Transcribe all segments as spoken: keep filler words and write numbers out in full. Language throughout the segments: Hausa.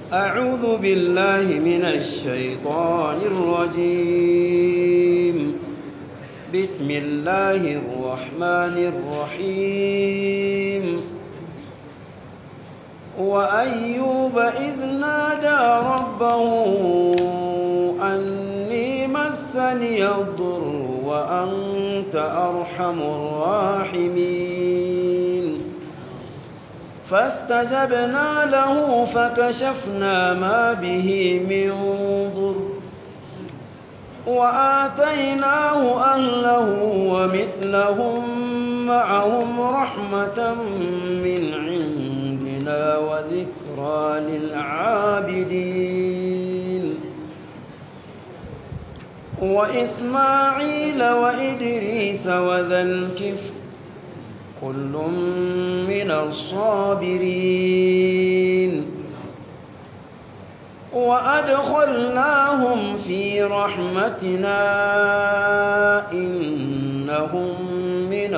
أعوذ بالله من الشيطان الرجيم بسم الله الرحمن الرحيم وأيوب إذ نادى ربه أني مسني الضر وأنت أرحم الراحمين فاستجبنا له فكشفنا ما به من ضر وآتيناه أهله ومثلهم معهم رحمة من عندنا وذكرى للعابدين وإسماعيل وإدريس وذا الكفل كل من الصابرين وأدخلناهم في رحمتنا إنهم من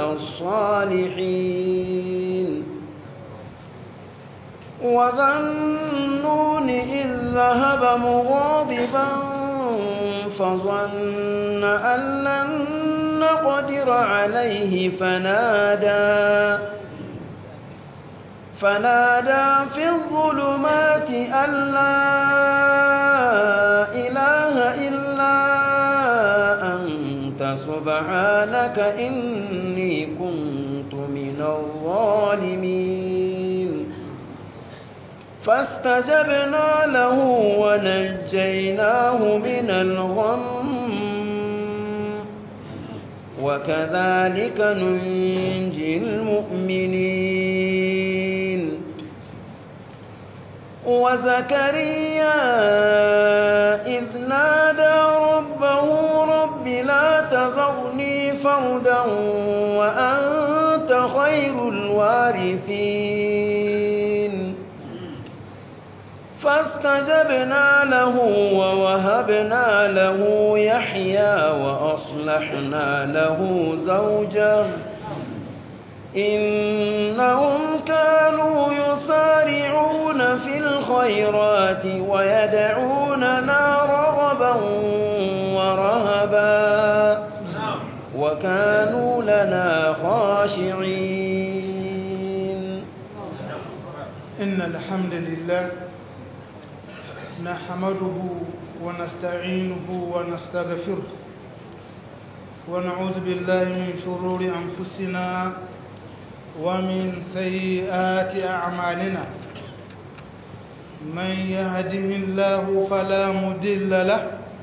الصالحين وذا النون إذ ذهب مغاضبا فظن أن لن نقدر عليه فنادى فنادى في الظلمات أن لا إله إلا أنت سبحانك إني كنت من الظالمين فاستجبنا له ونجيناه من الغم وكذلك ننجي المؤمنين وزكريا إذ نادى ربه رب لا تذرني فردا وأنت خير الوارثين فاستجبنا له ووهبنا له يحيى وأصلحنا له زوجه إنهم كانوا يسارعون في الخيرات ويدعوننا رغبا ورهبا وكانوا لنا خاشعين إن الحمد لله نحمده ونستعينه ونستغفره ونعوذ بالله من شرور أنفسنا ومن سيئات أعمالنا من يهده الله فلا مضل له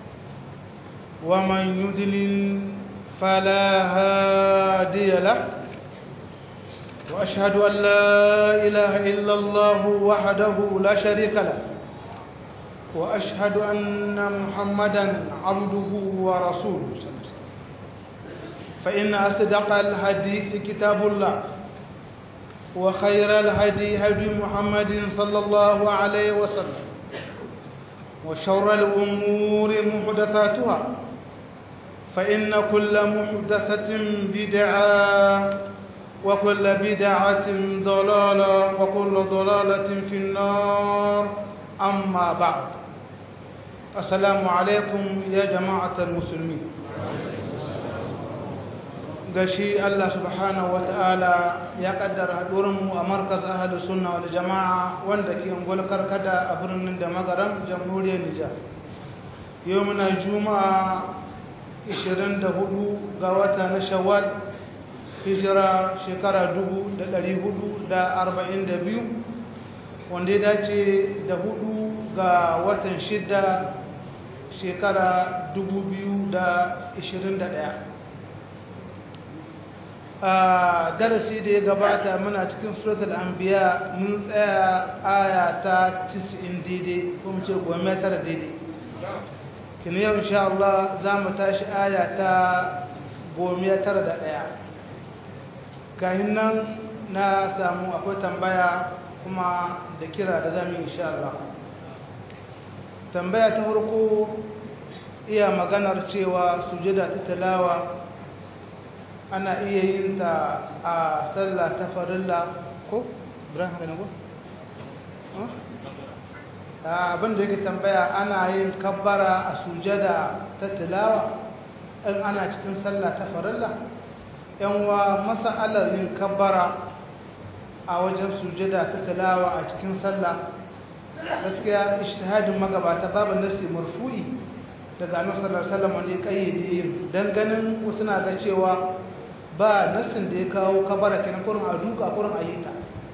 ومن يضلل فلا هادي له وأشهد أن لا إله إلا الله وحده لا شريك له وأشهد أن محمدًا عبده ورسوله فإن أصدق الحديث كتاب الله وخير الهدي هدي محمد صلى الله عليه وسلم وشر الأمور محدثاتها فإن كل محدثة بدعة وكل بدعة ضلالة وكل ضلالة في النار أما بعد السلام عليكم يا جماعة المسلمين gashi Allah subhanahu ta'ala ya kaddara hadurinmu a markaz ahlus sunna wal jamaa wanda ke ungul karkada a birnin da magaram jamhuriyar Nijar yau muna juma'a ishirin da hudu ga wata na Shawwal hijira shekara dubu da ɗari hudu da arba'in da biyu wanda ya dace da hudu ga watan shida shekara dubu biyu da ishirin da ɗaya. A darasi da ya gabata muna cikin suratul anbiya mun tsaya aya ta tis'in daidai ko mu ce goma tara daidai kin yau insha Allah za mu tashi aya ta goma tara da ɗaya. Kahin nan na samu akwai tambaya kuma da kira da zamu insha Allah. Tambaya ta farko iya maganar cewa sujada ta tilawa ana iya yin ta a sallah ta farilla ko? Ibrahim haka ne ko? abin da yake tambaya ana yin kabbara a sujada ta tilawa in ana cikin sallah ta farilla yanwa masa'alar yin kabbara a wajen sujada ta tilawa a cikin sallah gaskiya ijtihadin magabata babu nasi marfu'i daga annabi sallallahu alaihi wasallam wanda ya kayyade yin dan ganin wasu na ga cewa ba nasin da ya kawo kabbara kenan kurin a duka kurin a yi ta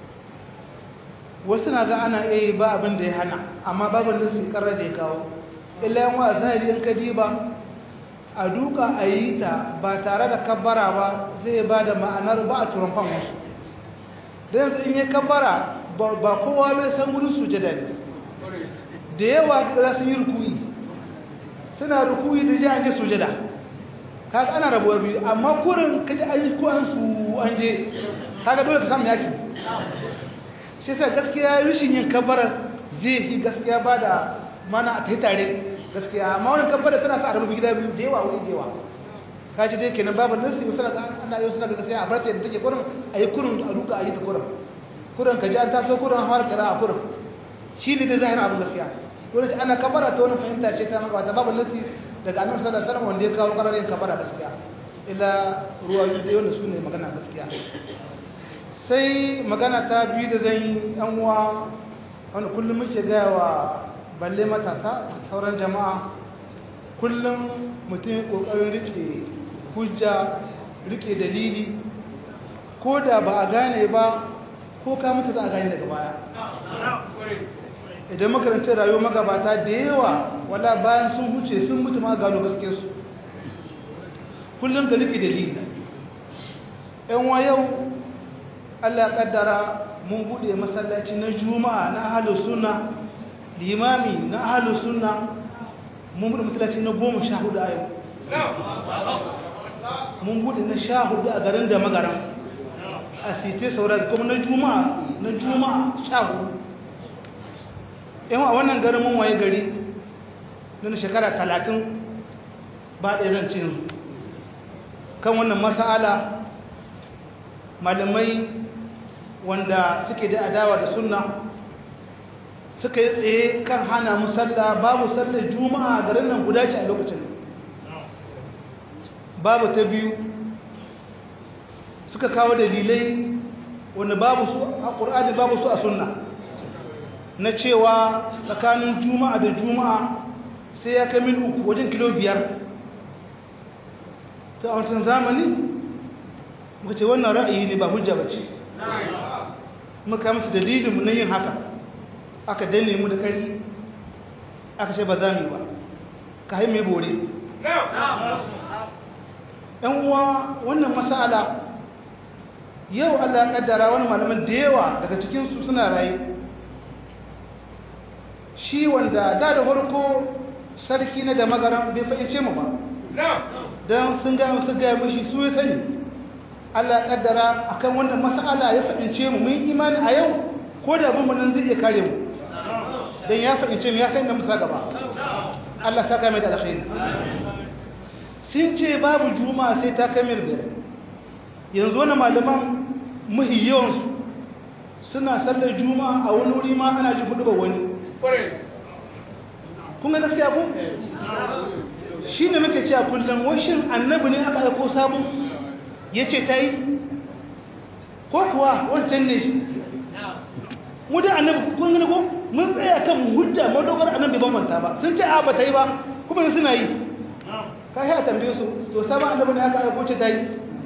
wasu na ga ana iya ba abin da ya hana amma babu nasi karra da ya kawo illa yan wa zahiri in kadiba a duka a yi ta ba tare da kabbara ba zai ba da ma'anar ba a turumfan wasu da yanzu in yi kabbara ba kowa bai san wurin sujada ne da yawa za su yi rukuyi suna rukuyi da ji an je sujada kaga ana rabuwa biyu amma kurin kaji an yi ko an su an je kaga dole ka samu yaki shi sa gaskiya rashin yin kabbara zai yi gaskiya ba da mana a kai tare gaskiya amma wani kabbara tana sa a rabu gida biyu da yawa wuri da yawa kaji dai kenan babu nasi wasu naga ana yau suna ga gaskiya a barta yadda take kurin a yi kurin a duka a yi ta kurin kurin ka ji an taso kurin har kira a kurin shi ne da zahirin abin gaskiya kurin ana kabbara ta wani fahimta ce ta magabata babu nasi daga annabi sallallahu alaihi wasallam wanda ya kawo kararin kabbara gaskiya ila ruwa da yawan su ne magana gaskiya sai magana ta biyu da zan yi yan uwa wanda kullum muke gaya wa balle matasa sauran jama'a kullum mutum ya kokarin rike hujja rike dalili ko da ba a gane ba ko ka mutu za a gane daga baya idan makarantar rayuwa magabata da yawa wala bayan sun huce sun mutu ma gano gaske su kullum da rike dalili yan wa yau Allah ya kaddara mun bude masallaci na juma'a na ahlus sunna limami na ahlus sunna mun bude masallaci na goma sha hudu a yau mun bude na sha hudu a garin da magaran a site saurari kuma na juma'a na juma'a sha hudu yan a wannan garin mun waye gari na shekara talatin ba ɗaya zan ce kan wannan mas'ala malamai wanda suke da adawa da sunna suka yi tsaye kan hana musalla babu sallar juma'a garin nan guda ce a lokacin babu ta biyu suka kawo dalilai wanda babu su a ƙur'ani babu su a sunna na cewa tsakanin juma'a da juma'a sai ya kai mil uku wajen kilo biyar ta a wancan zamani muka ce wannan ra'ayi ne ba hujja ba ce muka musu dalilinmu na yin haka aka danne mu da ƙarfi aka ce ba za mu ba ka haime bore ɗan uwa wannan masala yau Allah ya ƙaddara wani malaman da yawa daga cikinsu suna raye shi wanda da da farko sarki na da magaran bai fahimce mu ba don sun gaya su gaya mashi su ya sani Allah ya kaddara akan wannan mas'ala ya fadince mu mun imani a yau ko da mun nan zai iya kare mu dan ya fadince mu ya san da musa gaba Allah saka mai da alkhairi sun ce babu juma'a sai ta kamar biyar yanzu wannan malaman muhiyyon suna sallar juma'a a wani wuri ma ana ji hudu ba wani kun ga gaskiya ko shine muke cewa kullum washin annabi ne aka aiko sabon ya ce ta yi ko kuwa wancan ne shi mu da annabi kun gani ko mun tsaya kan hujja madogar annabi ban manta ba sun ce a ba ta yi ba kuma suna yi ka shi a tambaye su to sabon annabi ne aka aiko ce ta yi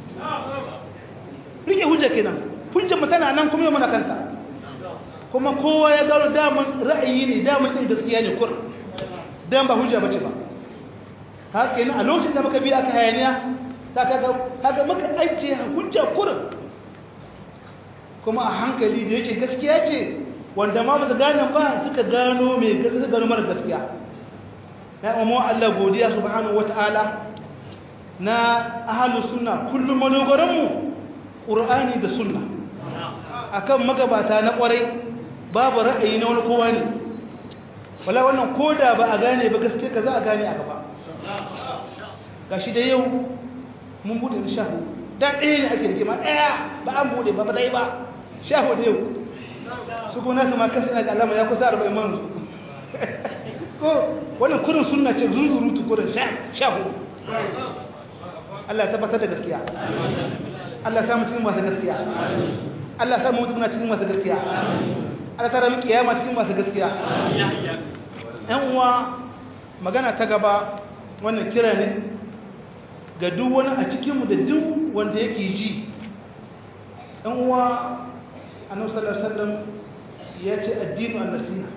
rike hujja kenan hujja mu tana nan kuma yau mana kanta kuma kowa ya gano daman ra'ayi ne daman ɗin gaskiya ne kur dan ba hujja bace ba haka kenan a lokacin da muka biya aka hayaniya kaga maka ajiye hujja kurin kuma a hankali da yake gaskiya ce wanda ma ba su gane ba suka gano mai gaskiya suka gano mara gaskiya na umu Allah godiya subhanahu wataala na ahlus sunna kullum madogaran mu qur'ani da sunna akan magabata na kwarai babu ra'ayi na wani kowa ne wala wannan koda ba a gane ba gaskiya ka za a gane a gaba gashi da yau mun bude da shahu da ɗaya ne ake rikima ɗaya ba an bude ba ba dai ba shahu da yau su kuna su ma kasu na ga alama ya kusa arba'in man ko wannan kurin sunna ce zunzurutu kurin shahu Allah ya tabbatar da gaskiya Allah ya samu cikin masu gaskiya Allah ya samu mutum na cikin masu gaskiya Allah ta rami kiyama cikin masu gaskiya ɗan uwa magana ta gaba wannan kira ne ga duk wani a cikinmu da duk wanda yake ji ɗan uwa annabi sallallahu alaihi wasallam ya ce addinu an-nasiha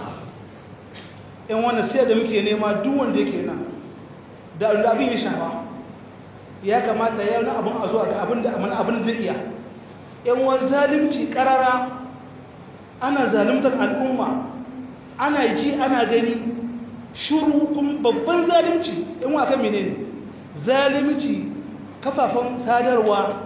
ɗan wannan sai da muke nema duk wanda yake nan da abin ya shafa ya kamata ya yi abin a zuwa ga abin da abin zai iya ɗan wani zalimci ƙarara ana zalimtar al'umma ana ji ana gani shuru kuma babban zalimci ɗan wa kan menene zalimci kafafen sadarwa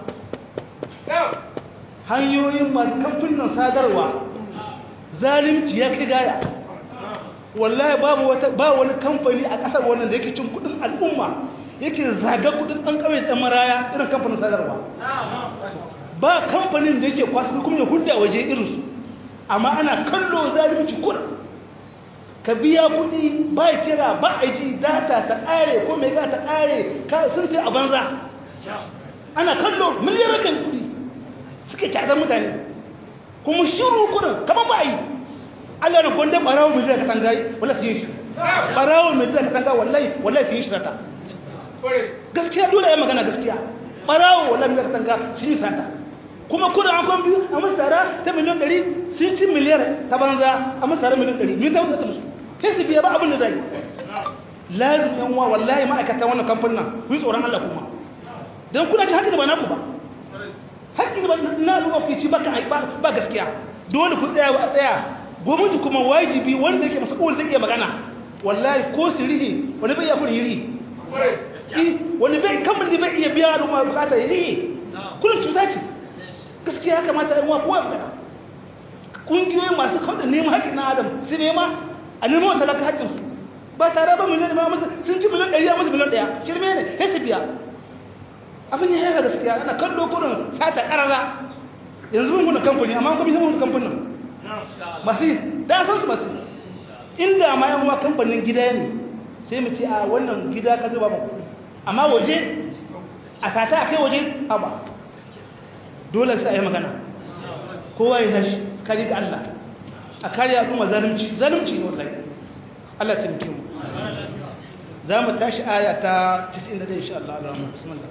hanyoyin masu kamfanin sadarwa zalimci ya kai gaya wallahi babu wata ba wani kamfani a kasar wannan da yake cin kudin al'umma yake zaga kudin dan kauye da maraya irin kamfanin sadarwa ba kamfanin da yake kwasu kuma ya hudda waje irin su amma ana kallo zalunci kur ka biya kudi ba kira ba aji data ta kare ko me ga ta kare ka sun sai a banza ana kallo miliyaran kudi suke cazan mutane kuma shiru kudin kamar ba yi Allah na gonda barawo mai zai katanga wallahi sai shi barawo mai zai katanga wallahi wallahi sai shi rata gaskiya dole ya magana gaskiya barawo wallahi mai zai katanga shi sata kuma kuna an kon biyu a masara ta miliyan ɗari sun ci miliyar ta banza a masara miliyan ɗari min ta wuce musu sai su biya ba abin da zai lazim yan uwa wallahi ma'aikatan wannan kamfanin nan ku yi tsoron Allah kuma dan kuna ji hakki da ba naku ba hakki da ba na al'umma ku ci ba ba gaskiya dole ku tsaya a tsaya gwamnati kuma wajibi wanda yake mas'ul zai iya magana wallahi ko sirihi wani bai iya kun yiri eh wani bai kamar da bai iya biya da kuma bukata yiri kullum cuta ce gaskiya kamata ai wa kowa magana kungiyoyi masu kauda neman haƙƙin na adam su nema a neman wata laka haƙƙin su ba tare ba miliyan ma musu sun ci miliyan ɗari a musu miliyan ɗaya shirme ne sai su biya abin ya haifa gaskiya ana kallo kurin sata ƙarara yanzu mun kuna kamfani amma kuma mun kamfanin masu da san su masu inda ma yan uwa kamfanin gida ne sai mu ce a wannan gida ka zuba mu amma waje a sata a kai waje ba dole sai a yi magana kowa ya nashi kari ga Allah a kare al'umma zalunci zalunci ne wallahi Allah ta muke mu za mu tashi aya ta casa'in da ɗaya insha Allah Allahumma bismillah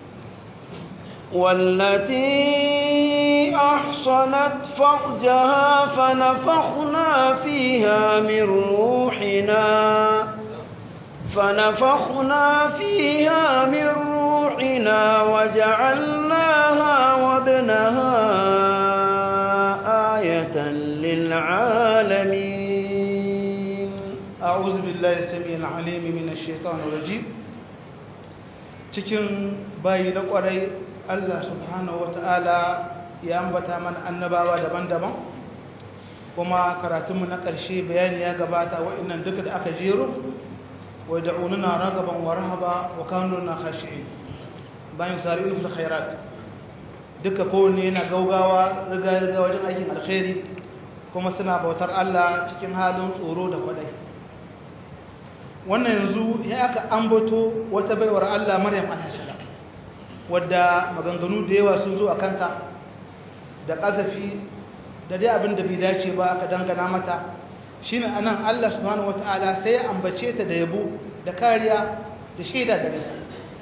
والتي أحصنت فرجها فنفخنا فيها من روحنا فنفخنا فيها من روحنا وجعلناها وابنها آية للعالمين أعوذ بالله السميع العليم من الشيطان الرجيم cikin bayi na kwarai Allah subhanahu wata'ala ya ambata mana annabawa daban-daban kuma karatunmu na ƙarshe bayani ya gabata wa'annan duka da aka jero wa da'ununa ragaban wa rahaba wa kanu lana khashi'in bayan sari'u fil khairat duka kowanne yana gaugawa riga riga wajen aikin alkhairi kuma suna bautar Allah cikin halin tsoro da kwadai wannan yanzu ya aka ambato wata baiwar Allah Maryam alaihi salam wadda maganganu da yawa sun zo a kanta da ƙazafi da dai abin da bai dace ba aka dangana mata shi ne anan Allah subhanahu wata'ala sai ya ambace ta da yabo da kariya da shaida da rai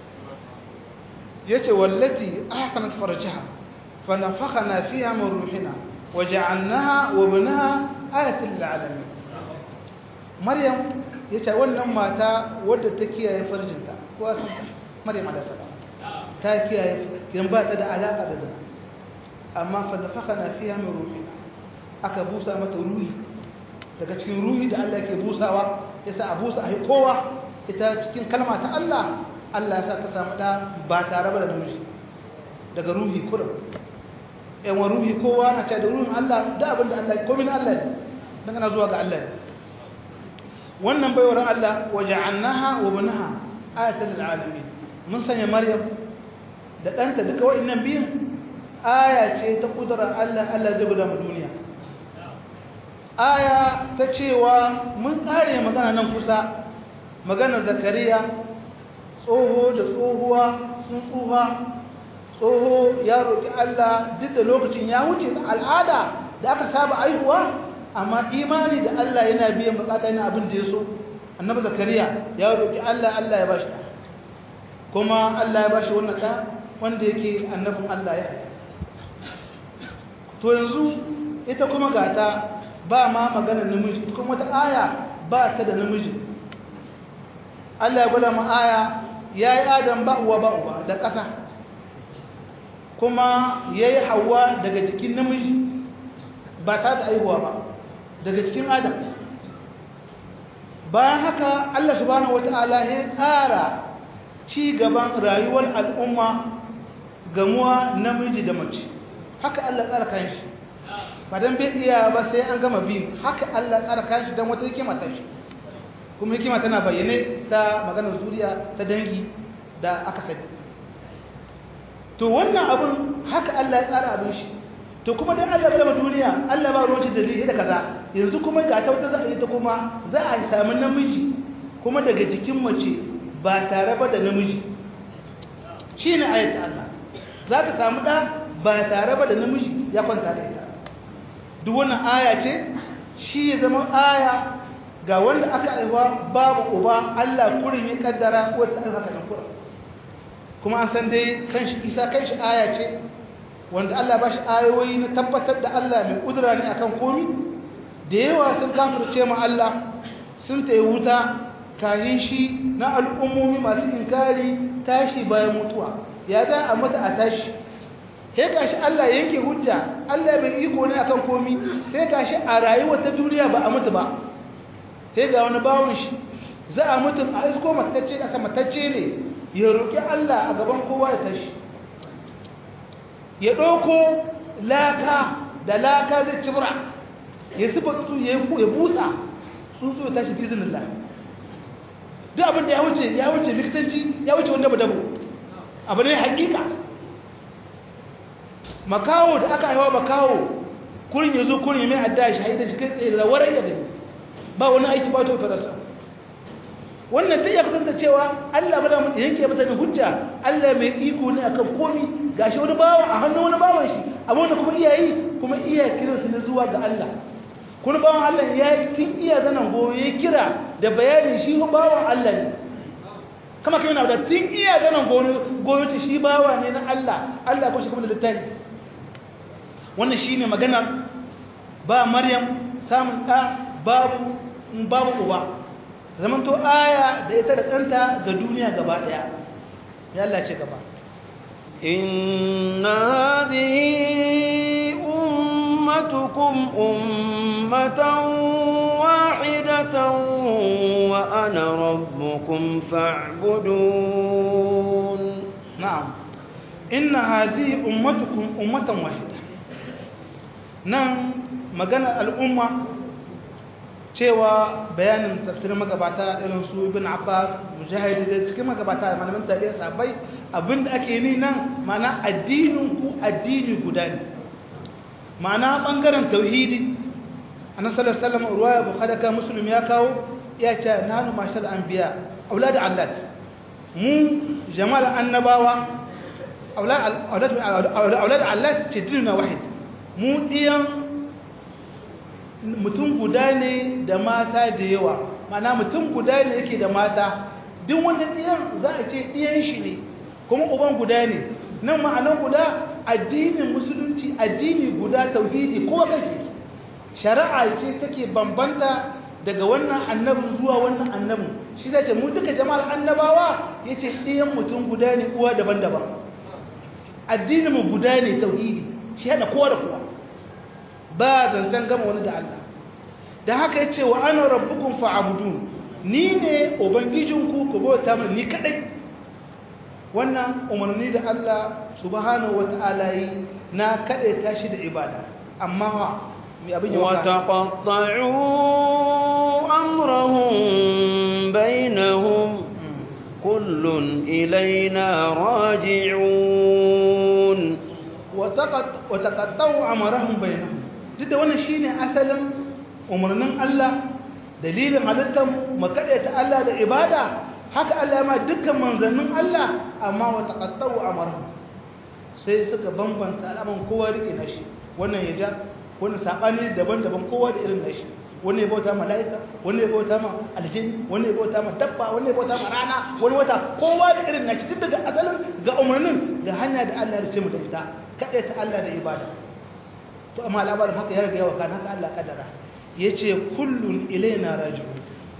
ya ce wallati ahsanat farjaha fa nafakhana fiha min ruhina wa ja'alnaha wa ibnaha ayatan lil alamin Maryam ya ce wannan mata wadda ta kiyaye farjinta ko san Maryam da salam ta kiyaye kin ba ta da alaka da zina amma fa nafakana fiha min ruhina aka busa mata ruhi daga cikin ruhi da Allah yake busawa yasa a busa ai kowa ita cikin kalma ta Allah Allah ya sa ta samu da ba tare ba da namiji daga ruhi kurum ɗan wa ruhi kowa na ce da ruhin Allah da abin da Allah komai na Allah ne dan ana zuwa ga Allah ne wannan baiwar Allah waja'annaha wa ibnaha ayatan lil alamin mun sanya Maryam da ɗanta duka waɗannan biyun aya ce ta ƙudurar Allah Allah zai guda mu duniya aya ta cewa mun kare magana nan kusa magana zakariya tsoho da tsohuwa sun tsufa tsoho ya roƙi Allah duk da lokacin ya wuce da al'ada da aka saba aihuwa amma imani da Allah yana biyan bukata yana abin da ya so annabi zakariya ya roƙi Allah Allah ya bashi kuma Allah ya bashi wannan ɗa wanda yake annabin Allah ya to yanzu ita kuma gata ba ma maganar namiji kuma wata aya ba ta da namiji Allah ya gwada mu aya yayi Adam ba uwa ba uba da ƙasa kuma yayi Hawwa daga cikin namiji ba ta da aihuwa ba daga cikin Adam bayan haka Allah subhanahu wataala ya tsara ci gaban rayuwar al'umma gamuwa namiji da mace haka Allah tsara kan shi ba dan bai iya ba sai an gama biyu haka Allah tsara kan shi dan wata hikima ta shi kuma hikima tana bayyane ta maganar zuriya ta dangi da aka sani to wannan abun haka Allah ya tsara abin shi to kuma dan Allah bai duniya Allah ba ruwan shi dalili da kaza yanzu kuma ga ta wata za a yi ta kuma za a samu namiji kuma daga jikin mace ba tare ba da namiji shine ayat Allah za ta samu da ba tare ba da namiji ya kwanta da ita duk wannan aya ce shi ya zama aya ga wanda aka aiwa babu uba Allah kurin ya kaddara wata aiwa kan kurin kuma an san dai kanshi Isa kanshi aya ce wanda Allah ba shi ayoyi na tabbatar da Allah mai kudura ne akan komi da yawa sun kafirce ma Allah sun tayi wuta kayin shi na al'ummomi masu inkari tashi bayan mutuwa ya za a mata a tashi sai gashi Allah yanke hujja Allah bai iko ne akan komi sai gashi a rayuwar ta duniya ba a mutu ba sai ga wani bawon shi za a mutu a isko matacce aka matacce ne ya roki Allah a gaban kowa ya tashi ya ɗauko laka da laka zai cibra ya zuba tsuntsu ya busa tsuntsu ya tashi bizinillah duk abin da ya wuce ya wuce likitanci ya wuce wanda ba dabo abu ne hakika makawo da aka haifa makawo kurin ya zo kurin mai adda shahidan shi kai tsaye da warai ya gani ba wani aiki ba to farasa wannan ta iya kasanta cewa Allah ba da mu yanke mata da hujja Allah mai iko ne akan komi gashi wani bawa a hannun wani bawan shi amma wanda kuma iyayi kuma iya kiran su ne zuwa ga Allah kuma bawan Allah ya yi kin iya zanan goyo ya kira da bayanin shi bawan Allah ne kama kai na da tun iya zanen goyo ta shi bawa ne na Allah Allah ko shi kuma da littafi wannan shine magana ba Maryam samun ɗa babu babu uba zaman to aya da ita da ɗanta ga duniya gaba ɗaya ya Allah ce gaba inna hadhihi ummatukum ummatan wahidatan wa ana rabbukum fa'budun na'am inna hadhihi ummatukum ummatan wahida nan magana al'umma cewa bayanin tafsirin magabata irin su ibn Abbas mujahid da cikin magabata malaman tabi'a sahabbai abinda ake ni nan mana addinin ku addini guda ne mana bangaren tauhidi annabi sallallahu alaihi wasallam ruwaya bukhari ka muslim ya kawo ya ce nanu mashal anbiya aulad allat mu jama'ar annabawa aulad aulad aulad allat ce dinna wahid mu diyan mutum guda ne da mata da yawa mana mutum guda ne yake da mata duk wanda ɗiyan za a ce ɗiyan shi ne kuma uban guda ne nan ma'anar guda addinin musulunci addini guda tauhidi ko kake shari'a ce take bambanta daga wannan annabin zuwa wannan annabin shi zai ce mu duka jama'ar annabawa ya ce ɗiyan mutum guda ne uwa daban-daban addinin mu guda ne tauhidi shi haɗa kowa da kowa ba zancen gama wani da Allah da haka ya ce wa ana rabbukun fa'abudun ni ne ubangijinku ku bauta min ni kadai wannan umarni da Allah subhanahu wata'ala yi na kadai tashi da ibada amma wa mai abin yawa wa taqatta'u amrahum bainahum kullun ilaina raji'un wa taqatta'u amrahum bainahum duk da wannan shine asalin umarnin Allah dalilin halittar mu ta Allah da ibada haka Allah ya ma dukkan manzannin Allah amma wa taqattau amaru sai suka bambanta al'aman kowa rike nashi wannan ya ja wannan sabani daban-daban kowa da irin nashi wannan ya bauta mala'ika wannan ya bauta ma aljin wannan ya bauta ma dabba wannan ya bauta ma rana wani wata kowa da irin nashi duk daga asalin ga umarnin ga hanya da Allah ya ce mu da ita kada ta Allah da ibada to amma labarin haka ya riga yawa kan haka Allah kadara yace kullun ilaina raji'un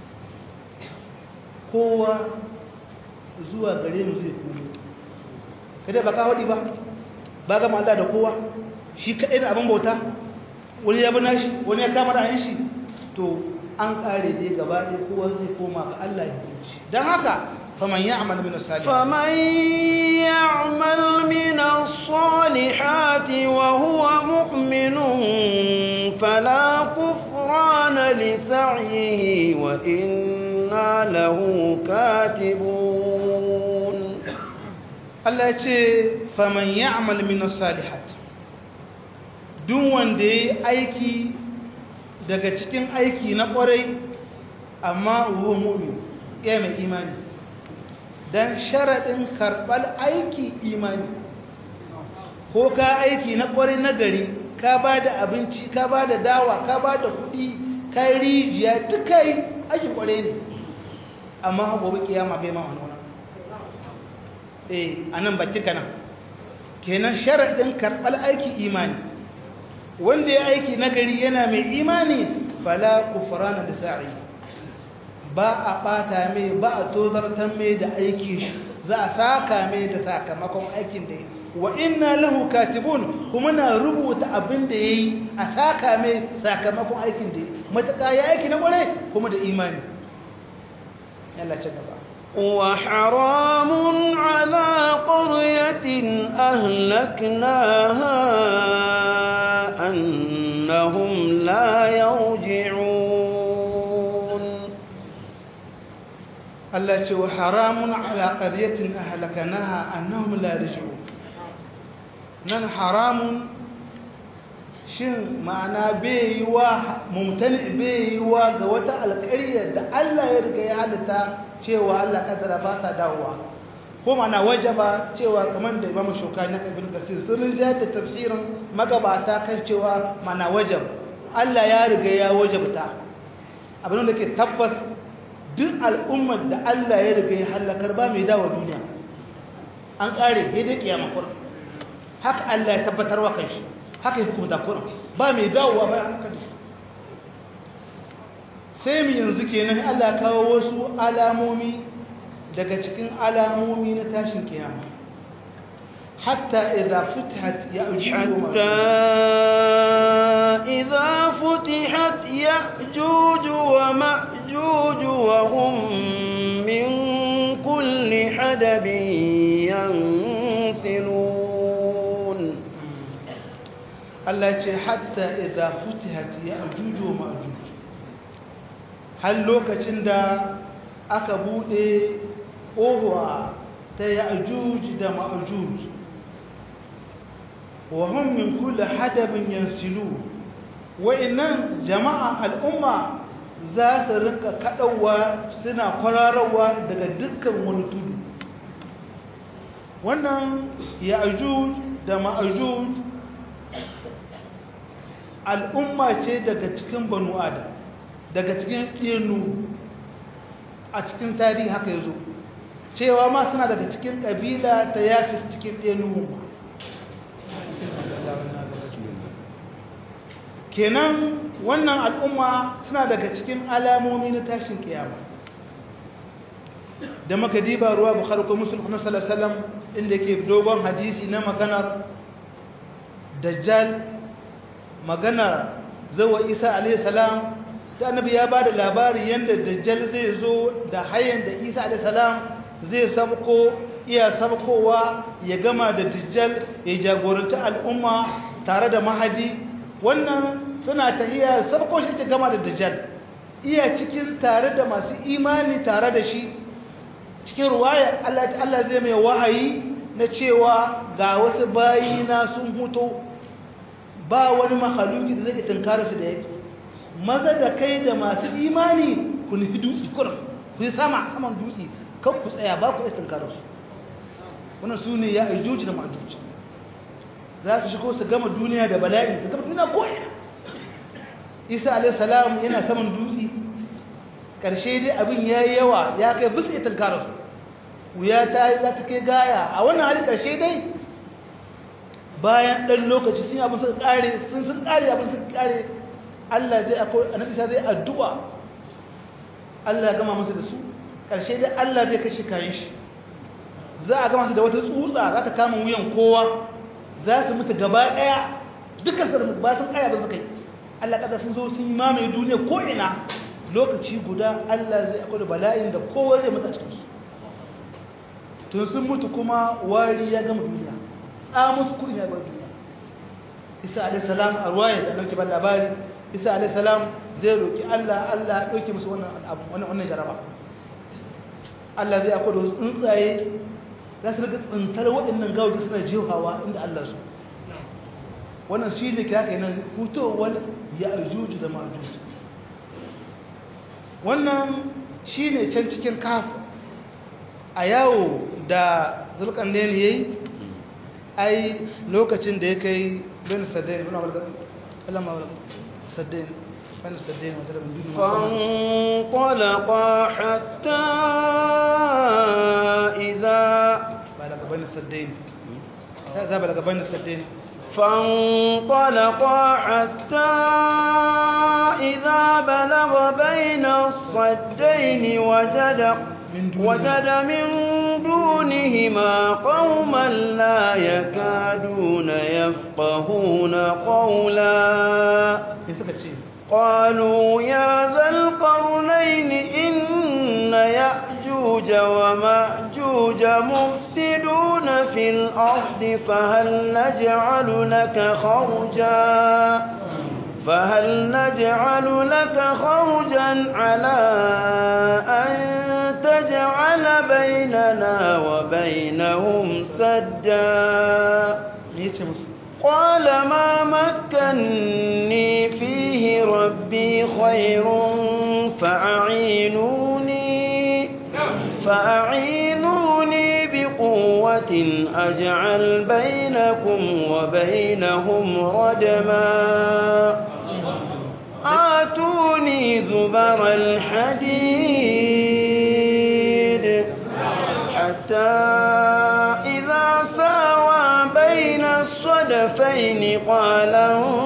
kowa zuwa gare mu zai kuma kada ba ka wadi ba ba ga Allah da kowa shi kadai da abin bauta wani ya bana shi wani ya kama da shi to an kare dai gaba dai kowa zai koma ga Allah ya yi dan haka faman ya'mal min as-salihat faman ya'mal min as-salihati wa huwa mu'minun fala kufrana li sa'yihi wa inna lahu katibun Allah ya ce faman ya'mal min as-salihat duk wanda yayi aiki daga cikin aiki na kwarai amma huwa mu'min ya mai imani dan sharadin karbal aiki imani ko ka aiki na kwarai na gari ka bada abinci ka bada dawa ka bada kudi kai rijiya dukai aiki kwarai ne amma gobe kiyama bai ma wannan eh anan baki kana kenan sharadin karbal aiki imani wanda ya aiki nagari yana mai imani fala kufrana da sa'i ba a bata mai ba a tozartar mai da aiki shi za a saka mai da sakamakon aikin da wa inna lahu katibun kuma na rubuta abin da yayi a saka mai sakamakon aikin da mataka ya aiki na kware kuma da imani Allah ce gaba وحرام على قرية أهلكناها أنهم لا يرجعون التي وحرام على قرية أهلكناها أنهم لا يرجعون نن حرام shin ma'ana bai yi wa mumtani bai yi wa ga wata alƙarya da Allah ya riga ya halitta cewa Allah kadara ba sa dawowa ko ma'ana wajaba cewa kamar da Imam Shawkani na Ibn Kathir sun rinja da tafsirin magabata kan cewa ma'ana wajab Allah ya riga ya wajabta abin da ke tabbas duk al'ummar da Allah ya riga ya halakar ba mai dawo duniya an kare sai dai kiyama kur haka Allah ya tabbatar wa kanshi haka yi hukumta kuna ba mai dawowa bayan halakar sai mu yanzu kenan Allah kawo wasu alamomi daga cikin alamomi na tashin kiyama hatta idza futihat ya'juj hatta idza futihat ya'juj wa ma'juj wa hum min kulli hadabin yansilun Allah ce hatta idza futihat ya'juj wa ma'juj har lokacin da aka bude ƙofa ta ya'juj da ma'juj wa hum min kulli hadabin yansilu wa'innan jama'a al'umma za su rinka kadawa suna kwararawa daga dukkan wani tudu wannan ya'juj da ma'juj al'umma ce daga cikin banu adam daga cikin ɗinu a cikin tarihi haka ya zo cewa ma suna daga cikin ƙabila ta yafis cikin ɗinu kenan wannan al'umma suna daga cikin alamomi na tashin kiyama da maka diba ruwa bukhari ko muslim sallallahu alaihi wasallam inda ke dogon hadisi na maganar dajjal maganar zawa isa alaihi salam ta annabi ya bada labari yanda dajjal zai zo da hayan da isa alaihi salam zai sabko iya sabkowa ya gama da dajjal ya jagoranta al'umma tare da mahadi wannan suna tahiya sabko shi ta gama da dajjal iya cikin tare da masu imani tare da shi cikin ruwaya Allah Allah zai mai wahayi na cewa ga wasu bayi na sun huto ba wani mahaluki da zai tunkara su da yake maza da kai da masu imani ku nufi dutse kurin ku yi sama saman dutse kan ku tsaya ba ku istin karo su wannan su ne ya ajuji da majuji za su shigo su gama duniya da bala'i su gama duniya ko'ina isa alaihi salam yana saman dutse ƙarshe dai abin ya yi yawa ya kai bisa istin karo su wuya ta yi za ta kai gaya a wannan hali ƙarshe dai bayan ɗan lokaci sun abin suka ƙare sun sun ƙare abin suka ƙare Allah zai akwai annabi sai zai addu'a Allah ya gama masa da su ƙarshe dai Allah zai kashe kayan shi za a gama su da wata tsutsa za ta kama wuyan kowa za su mutu gaba ɗaya dukkan su ba sun ƙaya ba suka yi Allah kada sun zo sun mamaye duniya ko ina lokaci guda Allah zai akwai da bala'in da kowa zai mutu a cikin su tun sun mutu kuma wari ya gama duniya tsamus kudin ya bar duniya isa alaihi salam a ruwaya da nake ban labari isa alaihi salam zai roki Allah Allah ya dauke musu wannan abu wannan wannan jaraba Allah zai akwai da wasu tsuntsaye za su riga tsintar waɗannan gawaji suna jehawa inda Allah su wannan shi ne kira kai nan hutowar ya ajuju da majuju wannan shi ne can cikin kaf a yawo da zulƙarnain yayi ai lokacin da ya kai bin saddain bin amalga Allah ma saddain bin saddain wata da bin duniya fanqalaqa hatta idha balaga bin saddain za balaga bin saddain فانطلقا حتى إذا بلغ بين الصدين وجد وجد من دونهما قوما لا يكادون يفقهون قولا قالوا يا ذا القرنين إن يأجوج ومأجوج مفسدون في الأرض فهل نجعل لك خرجا فهل نجعل لك خرجا على أن تجعل بيننا وبينهم سدا قال ما مكني فيه ربي خير فأعينوني فأعينوني بقوة أجعل بينكم وبينهم ردما آتوني زبر الحديد حتى إذا ساوى بين الصدفين قال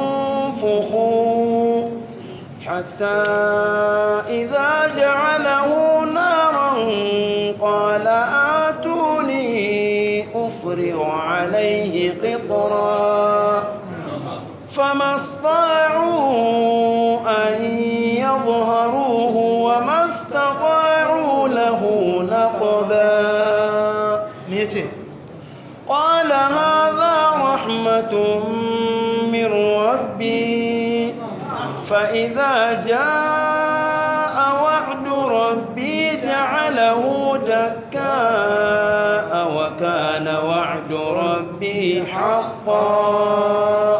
انفخوا حتى إذا جعله نارا قال آتوني أفرغ عليه قطرا فما استطاعوا أن يظهروه وما استطاعوا له نقبا قال هذا رحمة من ربي فإذا جاء وعد ربي جعله دكاء وكان وعد ربي حقا.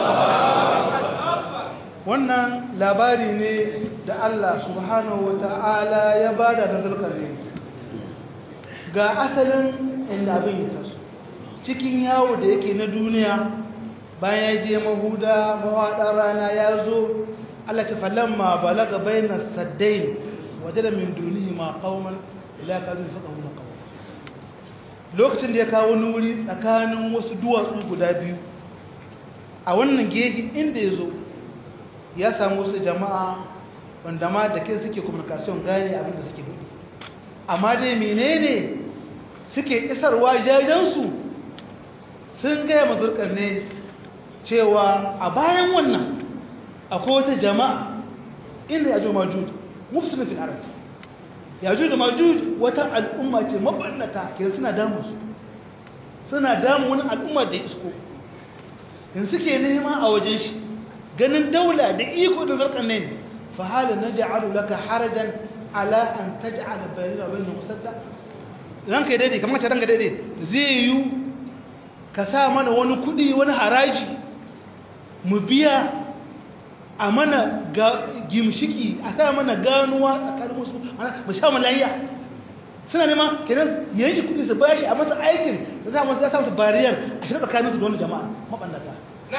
wannan labari ne da Allah subhanahu wata'ala ya bada da zulkarnain ga asalin inda abin ya taso cikin yawo da yake na duniya bayan ya je mahuda mawaɗar rana ya zo Allah ta falamma balaga bayna saddain wajada min dunihi ma qauman la kadu faqahuna qaum lokacin da ya kawo nuri tsakanin wasu duwatsu guda biyu a wannan gefe inda ya zo ya samu wasu jama'a wanda ma da ke suke communication gane abin da suke hudu amma dai menene suke isarwa jajensu sun gaya mazurkar ne cewa a bayan wannan akwai wata jama'a inda yajuj majuj mufsidun fil ard yajuj majuj wata al'umma ce mabannata ke suna damu su suna damu wani al'umma da isko in suke nema a wajen shi ganin daula da iko da zarkan ne fa hal naj'alu laka harajan ala an taj'ala bayyana bayyana musadda ranka daidai kamar ta ranka daidai zai yi ka sa mana wani kudi wani haraji mu biya a mana gimshiki a sa mana ganuwa tsakanin musu mu sha malayya suna nema kenan yanki kudi su bashi a masa aikin da za mu sa musu bariyar a shiga tsakanin su da wani jama'a mabannata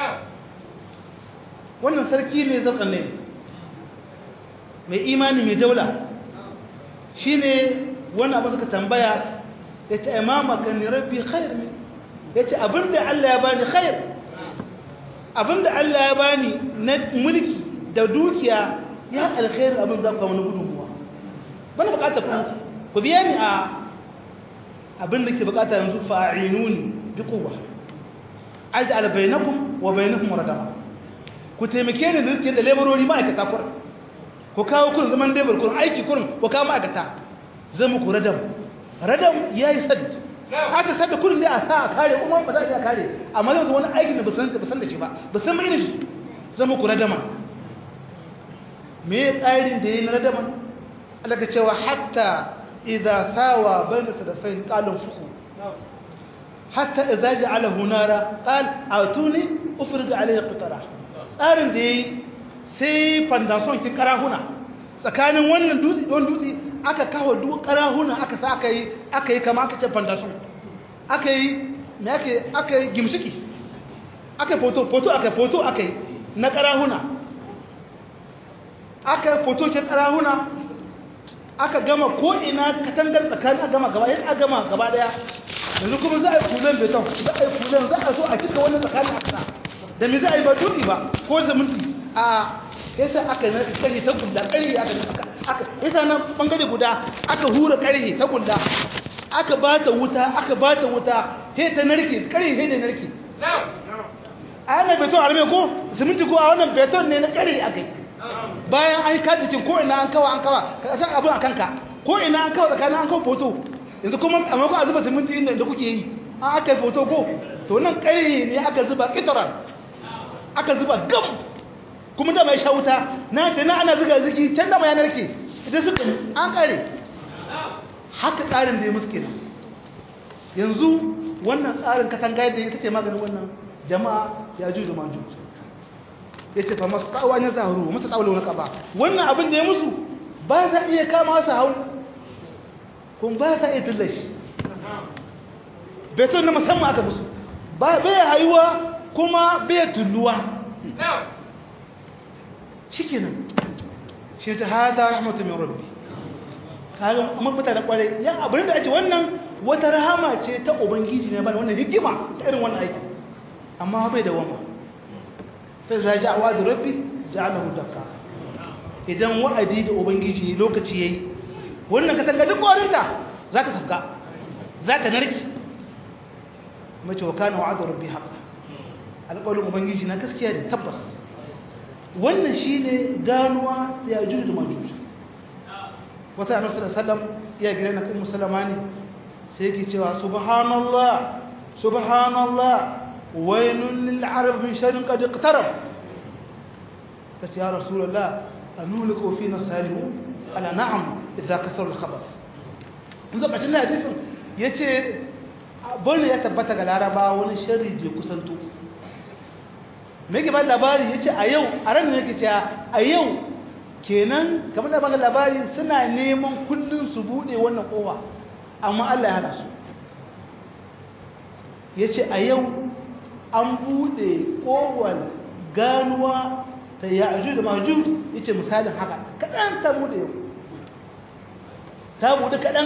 wannan sarki ne zaɓen ne mai imani mai daula shine wannan abin suka tambaya ya ce imama kan ni rabbi khair min ya ce abinda Allah ya bani khair abinda Allah ya bani na mulki da dukiya ya alkhair abin za ku wani gudunmuwa bana bukatar ku ku biya ni a abin da ke bukata yanzu fa'inuni bi quwwa aj'al bainakum wa bainahum radama ku taimake ni da ke da laborori ma'aikata kur ku kawo kun zaman labor kun aiki kun ku kawo ma'aikata zan muku radam radam yayi sadd aka sadda kun ne a sa a kare kuma ba za a kare amma yanzu wani aikin da ba san ba san da shi ba ba san mai shi zan muku radama me tsarin da yayin radama Allah ka cewa hatta idza sawa bayna sadafain qalu fuku hatta idza ja'alahu nara qal atuni ufrid alayhi qitara tsarin da yayi sai foundation ki karahuna tsakanin wannan dutse don dutse aka kawo duk karahuna aka sa aka yi aka yi kama aka ce foundation aka yi me ake aka yi gimshiki aka foto foto aka foto aka yi na karahuna aka foto ke karahuna aka gama ko ina katangar tsakanin aka gama gaba aka gama gaba daya yanzu kuma za a yi kulen beton za a yi kulen za a so a cika wannan tsakanin aka da me za a yi ba dutse ba ko zaminti a yasa aka na kare ta gulla kare aka aka yasa nan bangare guda aka hura kare ta gulla aka bata wuta aka bata wuta sai ta narke kare sai da narke ana beton arme ko siminti ko a wannan beton ne na kare akai bayan an kada cin ko ina an kawa an kawa ka san abun akan ka ko ina an kawa tsakanin an kawo foto yanzu kuma amma ko a zuba siminti inda da kuke yi an aka foto ko to nan kare ne aka zuba kitaran aka zuba gam kuma da mai sha wuta na ce na ana zuga zugi can da mai narke idan suka an kare haka tsarin da ya musu kenan yanzu wannan tsarin katanga da ita ce maganin wannan jama'a ya ju da maju ya ce fa masu tsawa ne za huru masu tsawo wani kaba wannan abin da ya musu ba za iya kama su hau kuma ba za iya tillashi beton na musamman aka musu ba bai hayuwa kuma bai tulluwa shi kenan shi ta hada rahmatu min rabbi kaga amma mutane kware yan abin da ake wannan wata rahama ce ta ubangiji ne ba wannan hikima ta irin wannan aiki amma bai da wama sai za ja wa'du rabbi ja'alahu dakka idan wa'adi da ubangiji lokaci yayi wannan ka tanga duk warinta zaka tafka zaka narki mace wa kana wa'du rabbi haqqan alƙawarin ubangiji na gaskiya ne tabbas wannan shine ganuwa ya juju da majuju wata annabi sallallahu alaihi wasallam ya gina na ummu salama ne sai yake cewa subhanallah subhanallah waylun lil arab min sharrin qad iqtarab kace ya rasulullah anuliku fina salihu ala na'am idza kasara al khabar inda bacin hadisin yace bane ya tabbata ga laraba wani sharri da kusanto me yake ba labari yace a yau a ran ne yake cewa a yau kenan kamar da baka labari suna neman kullun su bude wannan kowa amma Allah ya hana su yace a yau an bude kowar ganuwa ta Ya'juj da Ma'juj yace misalin haka kadan ta bude yau ta bude kadan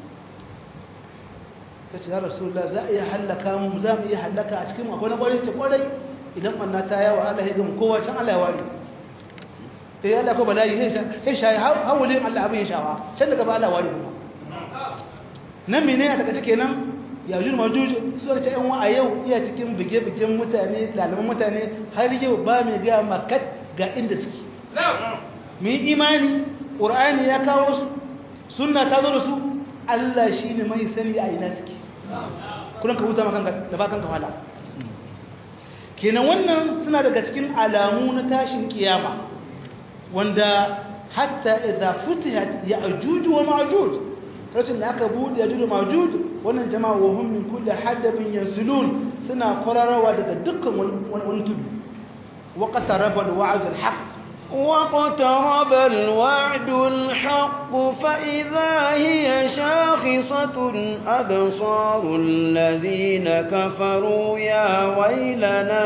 kace ya rasulullah za a iya halaka mu za mu iya halaka a cikin mu akwai na kwarai ce kwarai idan manna ta yawa Allah ya gama kowa can Allah ya ware eh Allah ko bala'i sai sai hawulin Allah abin shawa can daga ba Allah ware kuma nan menene daga take nan Ya'juj Ma'juj su ta yan a yau iya cikin bige-bigen mutane daliban mutane har yau ba mai ga makat ga inda suke mu imani Qur'ani ya kawo su sunna ta zo da su Allah shine mai sani a ina suke kullun ka huta maka da ba kanka wala kenan wannan suna daga cikin alamu na tashin kiyama wanda hatta idza futihat ya'juj wa ma'juj lokacin da aka bude ya'juj wa ma'juj wannan jama'a wa hum min kulli hadabin yansulun suna qararawa daga dukkan wani tudu wa qataraba al-wa'd al-haq واقترب الوعد الحق فإذا هي شاخصة أبصار الذين كفروا يا ويلنا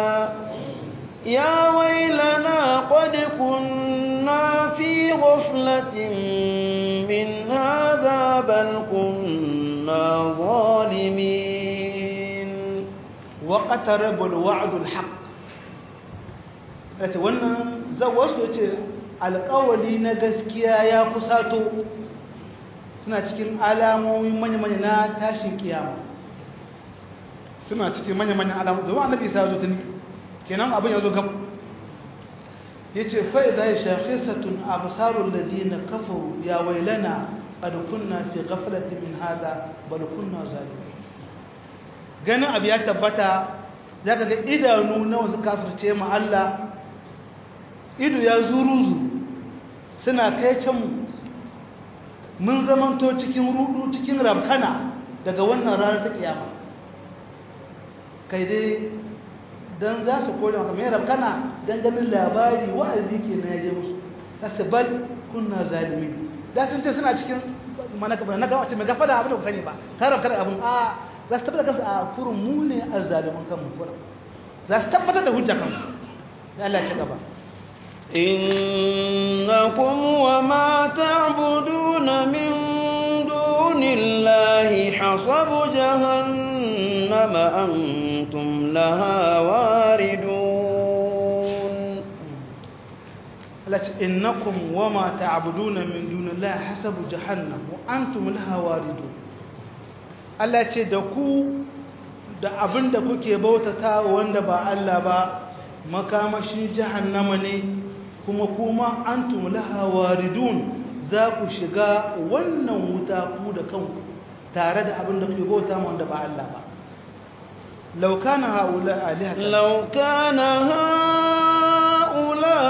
يا ويلنا قد كنا في غفلة من هذا بل كنا ظالمين واقترب الوعد الحق wannan zawarsu ce alƙawali na gaskiya ya kusato suna cikin alamomi manya-manya na tashin kiyama suna cikin manya-manyan alamomi domin annabi isa zo tun kenan abin ya zo gab ya ce fa'iza ya shafi satun absarul ladina kafaru ya wailana qad kunna fi ghaflatin min hada bal kunna zalimin ganin abu ya tabbata zaka ga idanu na wasu kafirce mu Allah ido ya zuruzu suna kai can mun zamanto cikin rudu cikin ramkana daga wannan ranar ta kiyama kai dai dan za su kore maka mai ramkana dan ganin labari wa'azi ke na yaje musu tasbal kunna zalimin da sun ce suna cikin manaka na ga wace mai gafara abin da ku sani ba karam kar abun a za su tabbata kansu a kurun mu ne azzalimin kanmu kuran za su tabbatar da hujja kansu ya Allah ya ci gaba إنكم وما تعبدون من دون الله حصب جهنم أنتم لها واردون إنكم وما تعبدون من دون الله حصب جهنم وأنتم لها واردون Allah ce da ku da abin da kuke bautata wanda ba Allah ba makamashin jahannama ne kuma kuma antum laha waridun za ku shiga wannan wuta ku da kanku tare da abin da kuke bauta ma wanda ba Allah ba law kana haula alihatan law kana haula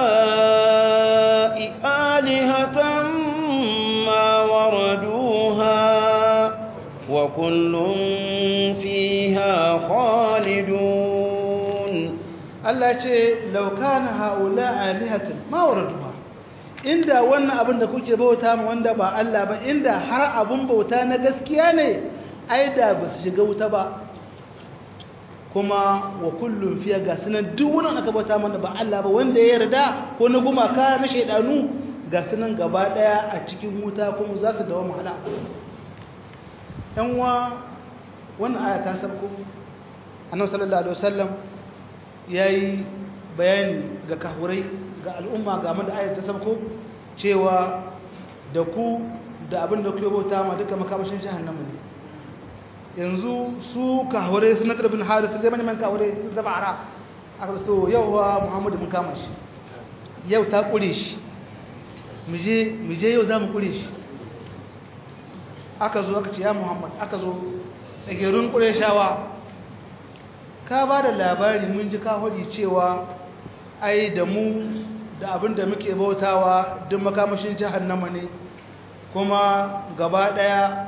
alihatan ma waraduha wa kullun fiha khalidun Allah ce laukana haula alihatan ma waraduha inda wannan abin da kuke bauta ma wanda ba Allah ba inda har abun bauta na gaskiya ne ai da ba su shiga wuta ba kuma wa kullum fiya ga sunan duk wannan aka bauta ma ba Allah ba wanda ya yarda ko na gumaka na shaydanu ga sunan gaba daya a cikin wuta kuma za su dawo mahala yan wa wannan aya ta sabko annabi sallallahu alaihi wasallam ya yi bayani ga kahurai ga al'umma ga da ayat ta sabko cewa da ku da abin da kuke bauta ma duka makamashin jahannama ne yanzu su kahurai sun nadar bin haris sai manyan kahurai sun zaba ara aka to yau wa muhammadu mun kama shi yau ta kure shi mu je yau za mu kure shi aka zo aka ce ya muhammad aka zo tsagerun kure shawa ka ba da labari mun ji ka hudi cewa ai da mu da abin da muke bautawa duk makamashin jahannama ne kuma gaba daya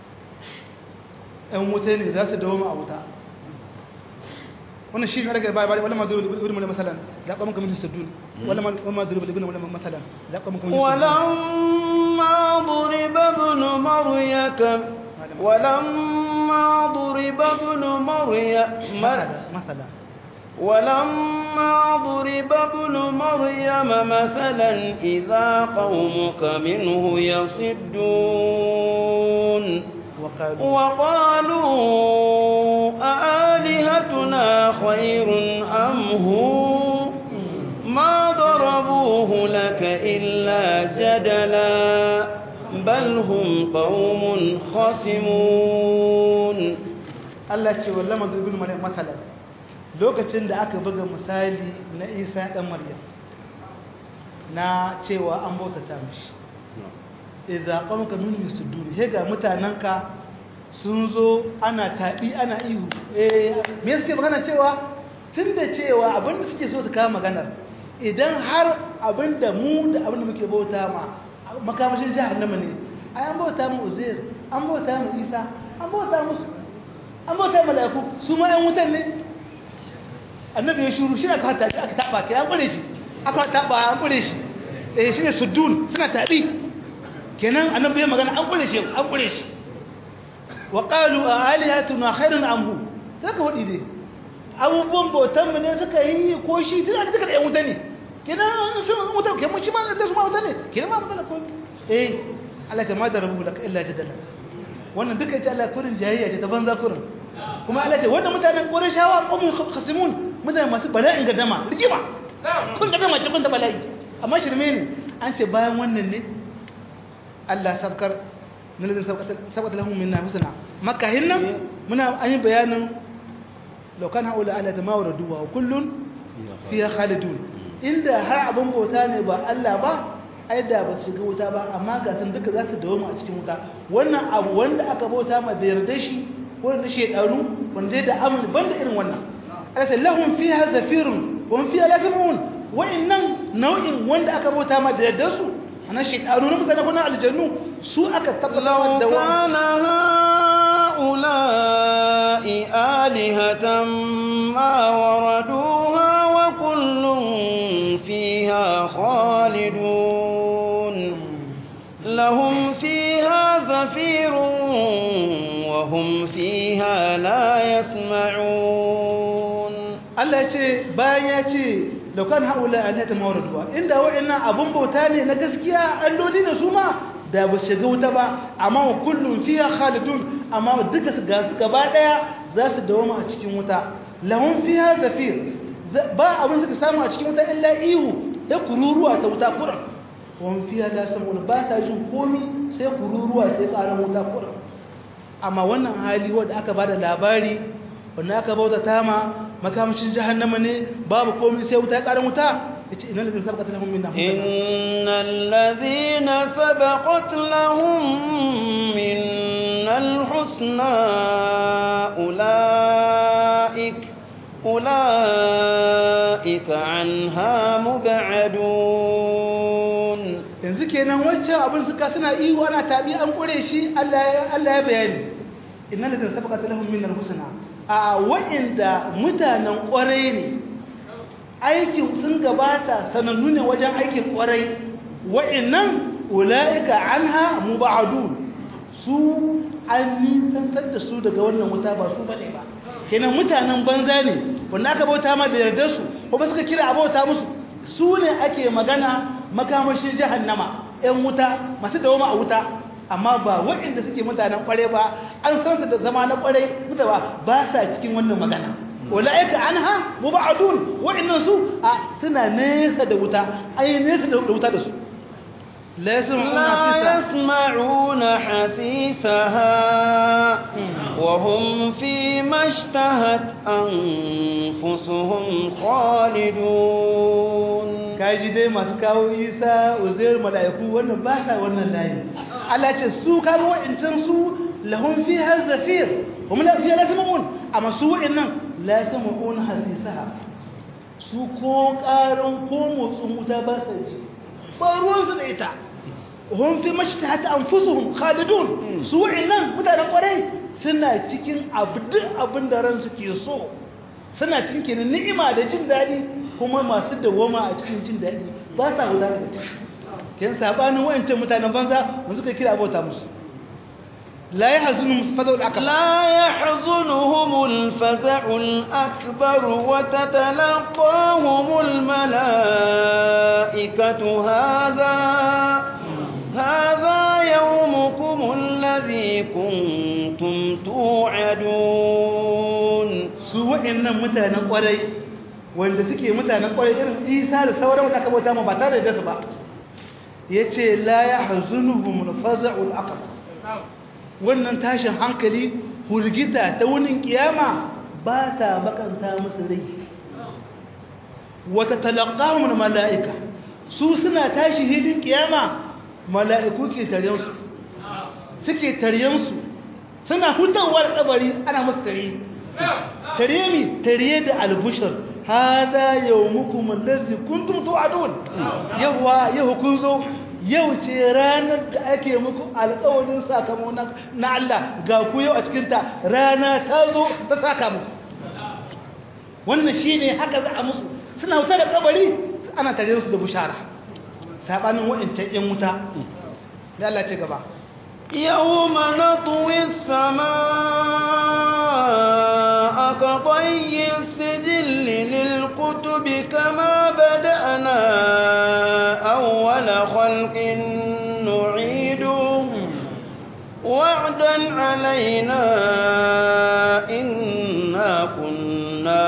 ɗan wuta ne za su dawo mu a wuta wannan shi ne daga ba wala ma zuru ibn mulk masalan da kuma kamar sadun wala ma zuru ibn mulk masalan da kuma kamar wala ma duriba ibn maryam ولما ضرب ابن مريم مثلا ولما ضرب ابن مريم مثلا إذا قومك منه يصدون وقالوا, وقالوا أآلهتنا خير أم هو ما ضربوه لك إلا جدلا بل هم قوم خصمون Allah ce wallah madrubin maryam matalan lokacin da aka buga misali na Isa dan Maryam na cewa an bautata mishi idza qamka min yusudun he ga mutananka sun zo ana tabi ana ihu eh me suke magana cewa tunda cewa abinda suke so su kawo maganar idan har abinda mu da abinda muke bauta ma makamashin jahannama ne ai an bauta mu Uzair an bauta mu Isa an bauta musu an bauta mala'iku su ma ƴan wutan ne annabi ya shuru shi aka hata aka taba ki an bare shi aka taba an kure shi eh shine sudun suna tabi kenan annabi ya magana an kure shi an kure shi wa qalu alihatuna khairun amhu zaka wadi dai abubuwan bautan mu ne suka yi ko shi tun aka duka da yan wuta ne kenan sun wuta kenan shi ma da su ma wuta ne kenan ma wuta ne ko eh Allah ta madara rubu laka illa jadala wannan duka yace Allah kurin jayayya ce ta banza kurin kuma Allah ce wannan mutanen Qurayshawa qawmun khasimun mutane masu bala'in gadama rigima kun gadama ce kun da bala'i amma shirme ne an ce bayan wannan ne Allah sabkar nalazin sabqat lahum minna husna makka hinna muna an yi bayanin law kana haula ala tamawradu wa kullun fiha khalidun inda har abun bauta ne ba Allah ba ai da ba su ga wuta ba amma ga sun duka za su dawo a cikin wuta wannan abu wanda aka bauta ma da yarda shi wanda shedaru wanda da amul banda irin wannan alaka lahum fiha zafirun wa hum fiha lakimun wa innan nau'in wanda aka bauta ma da yarda su ana shedaru ne mutane kuna aljannu su aka tabbata da kana ula'i alihatan ma waraduha wa kullun fiha khalidun لهم فيها زفير وهم فيها لا يسمعون الله يجي باين يجي لو كان هؤلاء أنها موردوا إن ده وإنا أبون بوتاني نجسكيا اللودين سوما ده بشجوا تبا أما كل فيها خالدون أما دكس جاس كبارة زاس دوما أتشكيموتا لهم فيها زفير با أبون زك سامع أتشكيموتا إلا إيو يكرروا أتوتا كرة وهم فيها لا يسمعون باسا جون كومي sai kururuwa sai karan wuta kura amma wannan hali wanda aka bada labari wanda aka bauta tama makamcin jahannama ne babu komai sai wuta karan wuta yace innal ladina sabaqat lahum minna innal ladina sabaqat lahum minnal husna ulaik ulaik anha mub'adun yanzu kenan wancan abin suka suna ihu ana tabi an kure shi Allah ya Allah ya bayani innal ladina sabaqat lahum minal husna a wa'inda mutanen kwarai ne aikin sun gabata sanannu ne wajen aikin kwarai wa'innan ulaika anha mubadun su an nisantar da su daga wannan wuta ba su bane ba kenan mutanen banza ne wanda aka bauta ma da yardar su ko ba suka kira abauta musu su ne ake magana makamashin jahannama ƴan wuta masu dawoma a wuta amma ba waɗanda suke mutanen kware ba an san su da zama na kware muta ba ba sa cikin wannan magana ulaika anha mubadun waɗannan su a suna nesa da wuta ai nesa da wuta da su la yasma'una hasisaha wa hum fi mashtahat anfusuhum khalidun kaji dai masu kawo Isa Uzair malaiku wannan ba sa wannan layi Allah ce su kawo wa'intan su lahum fiha zafir hum la fiha lasmun amma su wa'innan la yasma'un hasisaha su ko karin ko motsin wuta ba sa ji ba ruwan su da ita hum fi mashtahat anfusuhum khalidun su wa'innan mutanen kwarai suna cikin abdin abin da ran suke so suna cikin kenan ni'ima da jin dadi kuma masu dawoma a cikin jin daɗi ba sa wuta daga ciki kin sabanin wayancin mutanen banza mun suka kira abota musu la yahzunuhum faza'ul akbar la yahzunuhum faza'ul akbar wa tatalaqahum malaikatu hadha hadha yawmukum alladhi kuntum tu'adun su wayannan mutanen kwarai wanda suke mutanen kwarai irin Isa da sauran wanda aka bauta ma ba tare da su ba yace la yahzunuhum al-faza'ul akbar wannan tashin hankali hurgita ta wunin kiyama ba ta bakanta musu rai wata talaqahum al-mala'ika su suna tashi hidin kiyama mala'iku ke taryen su suke taryen su suna hutawar kabari ana musu tare tare mi tare da albushar hada yawmukum allazi kuntum tu'adun yawa yau kun zo yau ce ranar da ake muku alƙawarin sakamakon na Allah ga ku yau a cikin ta rana ta zo ta saka muku wannan shine haka za a musu suna wuta da kabari ana tare su da bushara sabanin wa'ancan yan wuta da Allah ce gaba يوم نطوي السماء كطي السجل للكتب كما بدأنا أول خلق نعيده وعدا علينا إنا كنا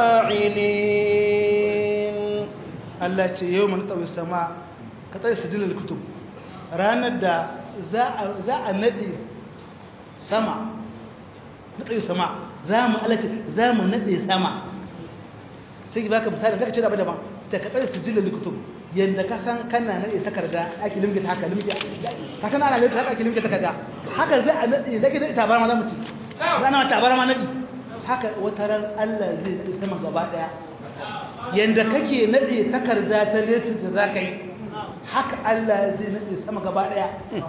فاعلين الله يوم نطوي السماء كطي السجل للكتب ranar da za a naɗe sama naɗe sama za mu alace za mu naɗe sama sai ki baka misali zaka ce da daban ta kaɗar sijilin likutub yadda ka san kana naɗe takarda ake limke haka limke ka san ana naɗe haka ake limke takarda haka za a naɗe zaki naɗe tabarma za mu ci za a tabarma naɗe haka wata ran Allah zai naɗe sama gaba ɗaya yadda kake naɗe takarda ta letin da za ka yi haka Allah zai nade sama gaba daya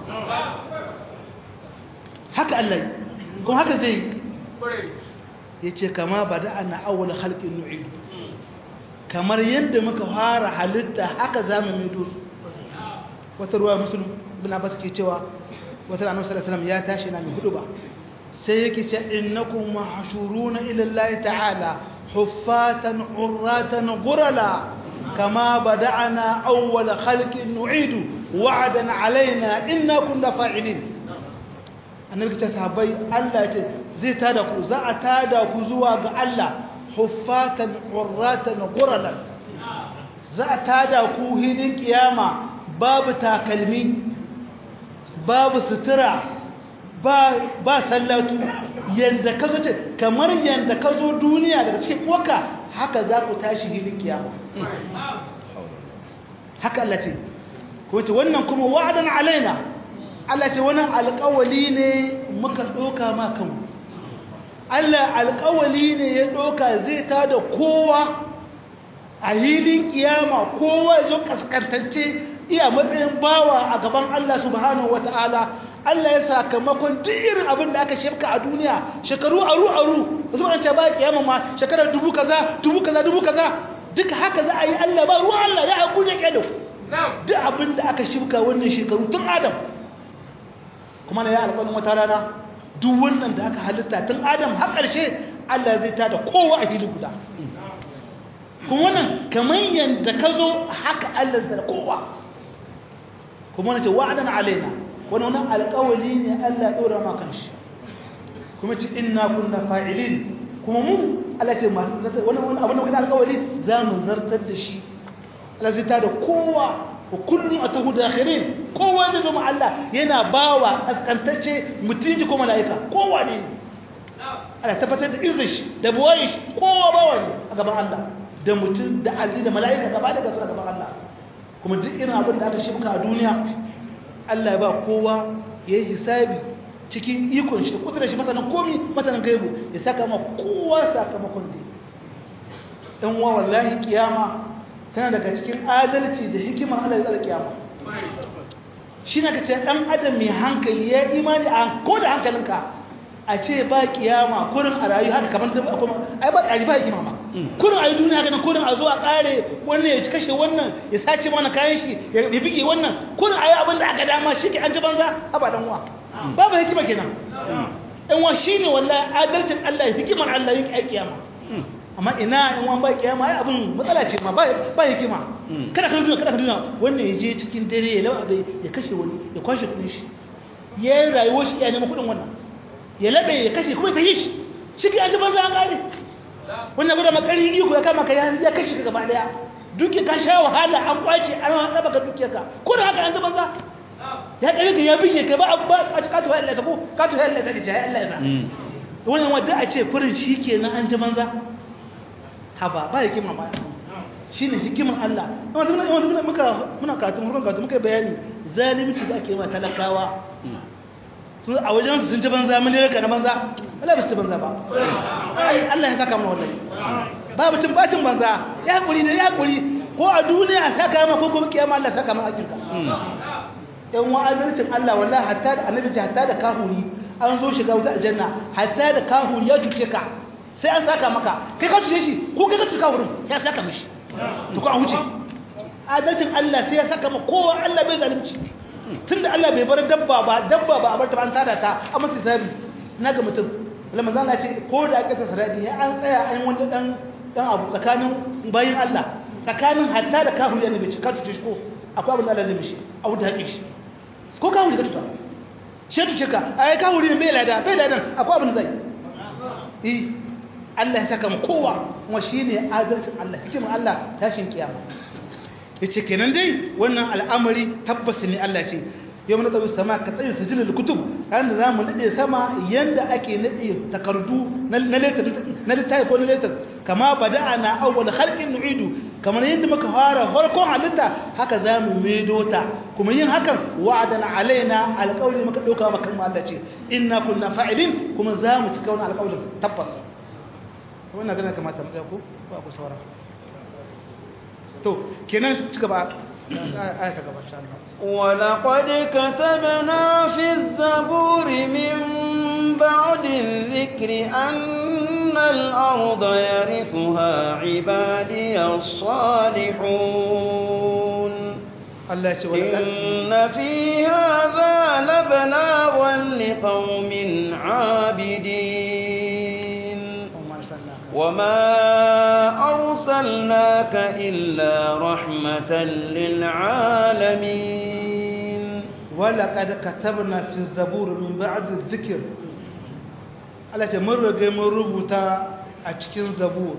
haka Allah yi kuma haka zai yace kama bada'ana awwal khalqin nu'id kamar yadda muka fara halitta haka zamu maido su wata ruwa muslim ibn Abbas ke cewa wata annabi sallallahu alaihi wasallam ya tashi na mai hudu ba sai yake ce innakum mahshuruna ila Allah ta'ala huffatan urratan ghurala كما بدأنا أول خلق نعيد وعدا علينا إنا كنا فاعلين النبي صحابي الله زي تادكو زا تادكو زوا ga Allah huffatan urratan qurala za tadaku hilin kiyama babu takalmi babu sutura ba ba sallatu yanda kazo ce kamar yanda kazo duniya daga cikin koka haka za ku tashi hilin kiyama haka Allah ce ko ce wannan kuma wa'adan alaina Allah ce wannan alƙawali ne muka doka ma kanmu Allah alƙawali ne ya doka zai tada kowa a hilin kiyama kowa zo kaskantacce iya matsayin bawa a gaban Allah subhanahu wataala Allah ya sakamakon duk irin abin da aka shirka a duniya shekaru aru aru wasu an ce ba kiyama ma shekarar dubu kaza dubu kaza dubu kaza duka haka za a yi Allah ba ruwa Allah ya haku da kedo duk abin da aka shirka wannan shekaru tun Adam kuma na ya alƙalin wata rana duk wannan da aka halitta tun Adam har ƙarshe Allah zai tada kowa a hili guda kuma wannan kamar yanda ka zo haka Allah zai kowa kuma wannan ce wa'adan alaina wannan alƙawali ne Allah ya dora maka shi kuma ce inna kunna fa'ilin kuma mun Allah ce masu zartar wannan abin da kuma alƙawali za mu zartar da shi Allah zai tada kowa wa kullum atahu dakhirin kowa zai zama Allah yana bawa askantacce mutunci ko malaika kowa ne Allah tabbatar da izin shi da buwayi shi kowa bawa ne a gaban Allah da mutum da alji da malaika gaba da gaba gaban Allah kuma duk irin abin da aka shibka a duniya Allah ya ba kowa ya yi hisabi cikin ikon shi da kudurar shi masanin komi masanin gaibu ya saka ma kowa sakamakon ne ɗan uwa wallahi kiyama tana daga cikin adalci da hikimar Allah ya tsara kiyama shi na ka ce ɗan adam mai hankali ya imani a ko da hankalinka a ce ba kiyama kurin a rayu haka kamar da akwai ai ba tsari ba hikima ba kurin a yi duniya haka nan kurin a zo a ƙare wannan ya kashe wannan ya sace mana kayan shi ya bige wannan kurin a yi abin da aka dama shi ke an ji banza a ba ɗan uwa babu hikima kenan ɗan uwa shi ne wallahi adalcin Allah ya hikimar Allah yin ai kiyama amma ina in wani ba kiyama ai abin matsala ce ma ba hikima kada ka duniya kada ka duniya wannan ya je cikin dare ya lawa ya kashe wani ya kwashe kudin shi ya yi rayuwar shi ya neman kudin wannan ya labe ya kashe kuma ta yi shi shi ke an ji banza an kare wannan gudu makarin iko ya kama ka ya kashe ka gaba daya duki ka sha wahala an kwace an raba ka dukiyarka ko da haka an ji banza ya kare ka ya bige ka ba ba ka tuwa Allah ka ko ka tuwa Allah ka ji Allah ya sa wannan wanda a ce furin shi kenan an ji banza haba ba hikima ba shine hikimar Allah wanda muna muka muna karatu mun karatu muka bayani zalunci da ake ma talakawa su a wajen su sun ci banza mun rika na banza Allah ba su ci banza ba ai Allah ya saka mu wallahi babu cin bacin banza ya hakuri ne ya hakuri ko a duniya saka ma ko kuma kiyama Allah saka ma hakinka yan wa'adalcin Allah wallahi hatta da annabi hatta da kahuri an zo shiga wuta aljanna hatta da kahuri ya tuce ka sai an saka maka kai ka tuce shi ko kai ka tuka wurin ya saka mishi to ko an huce adalcin Allah sai ya saka ma kowa Allah bai zalunci tunda Allah bai bar dabba ba dabba ba a bar ta ban tada ta a masa sabi na ga mutum Allah manzo Allah ce ko da aka tsara saradi an tsaya an wanda dan dan abu tsakanin bayin Allah tsakanin hatta da kafiri ne bai cika tuce ko akwai abin da Allah zai mishi abu da haƙi shi ko kafiri ka tuta shi tuce ka ai kafiri ne bai lada bai ladan akwai abin da zai eh Allah ya saka mu kowa kuma shine adalcin Allah hikimar Allah tashin kiyama yace kenan dai wannan al'amari tabbas ne Allah ce yau mun tabbata sama ka tsaye sijilul kutub ran da zamu nade sama yanda ake nade takardu na letter na littafi ko na letter kama bada'ana awwal khalqin nu'idu kamar yanda muka fara farkon halitta haka zamu maido ta kuma yin hakan wa'adan alaina alqawli muka dauka maka Allah ce inna kunna fa'ilin kuma zamu cika wannan alqawli tabbas wannan gana kamata mu tsaya ko ba ku saurara to kenan cika ba آية كما إن شاء الله ولقد كتبنا في الزبور من بعد الذكر أن الأرض يرثها عبادي الصالحون إن في هذا لبلاغا لقوم عابدين وما أرسلناك إلا رحمة للعالمين ولقد كتبنا في الزبور من بعد الذكر على تمر من ربوتا أتكين زبور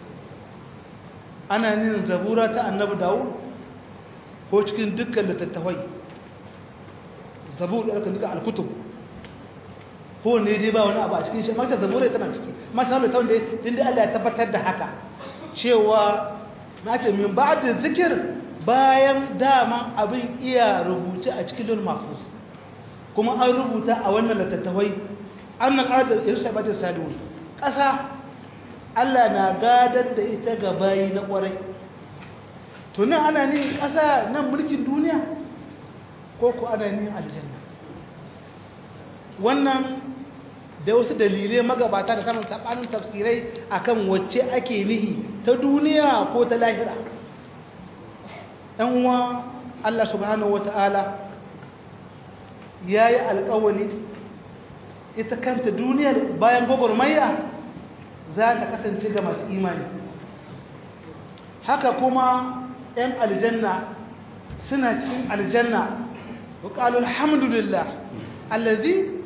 أنا نين زبورة النبي داود هو تكين دكة لتتوي زبور لكن دكة على الكتب ko ne dai ba wani abu a cikin shi mata zabura tana ciki mata Allah ta wanda din da Allah ya tabbatar da haka cewa mata min ba'da zikir bayan dama abin iya rubuce a cikin lul mahfuz kuma an rubuta a wannan littattafai annal ardh irsa bada sadun kasa Allah na gadar da ita ga bayi na kwarai to nan ana ni kasa nan mulkin duniya ko ko ana ni aljanna wannan da wasu dalilai magabata da samun sabanin tafsirai akan wacce ake nihi ta duniya ko ta lahira ɗan uwa Allah subhanahu wata'ala ya yi alƙawari ita kanta duniya bayan gwagwarmaya za ta kasance ga masu imani haka kuma ‘yan aljanna suna cikin aljanna wa ƙalu alhamdulillah allazi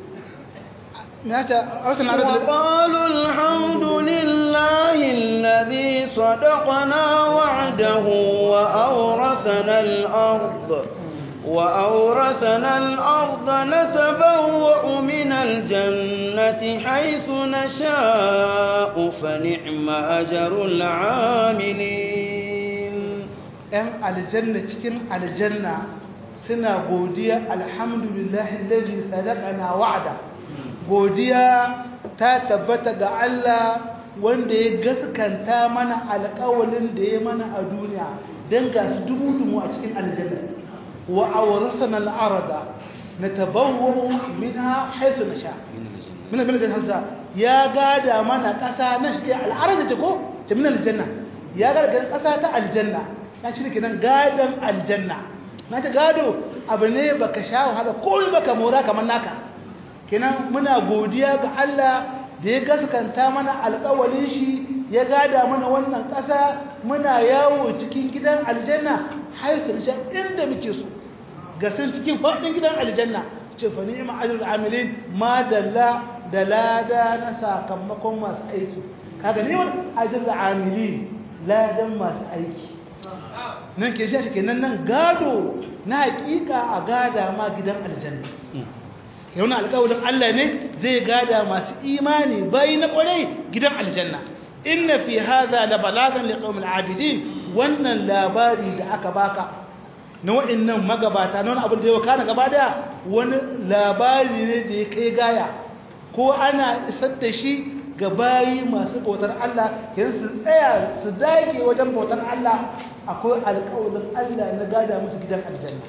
وقالوا الحمد لله الذي صدقنا وعده وأورثنا الأرض وأورثنا الأرض نتبوأ من الجنة حيث نشاء فنعم أجر العاملين أم الجنة كن الجنة سنة بودية الحمد لله الذي صدقنا وعده godiya ta tabbata ga Allah wanda ya gaskanta mana alƙawalin da ya mana a duniya don ga su dubu-dubu a cikin aljanna wa awrasana al-arda natabawwa'u minha haythu nasha min al-janna ya gada mana ƙasa na shi al-arda ce ko ta min aljanna ya gada ƙasa ta aljanna dan shi kenan gadan aljanna na ta gado abu ne baka sha wahala ko baka mora kamar naka kenan muna godiya ga Allah da ya gaskanta mana alƙawalin shi ya gada mana wannan ƙasa muna yawo cikin gidan aljanna haitu nisha inda muke so ga san cikin faɗin gidan aljanna ce fa ni'ma ajrul amilin ma dalla da lada na sakamakon masu aiki kaga ne wannan ajrul amilin ladan masu aiki nan ke shi kenan nan gado na hakika a gada ma gidan aljanna yana alƙawarin Allah ne zai gada masu imani bai na ƙwarai gidan aljanna inna fi hadha la balagan liqaumil abidin wannan labari da aka baka na wa'annan magabata na wani abin da ya kana gaba da wani labari ne da ya kai gaya ko ana isar da shi ga bayi masu bautar Allah kenan su tsaya su dage wajen bautar Allah akwai alƙawarin Allah na gada musu gidan aljanna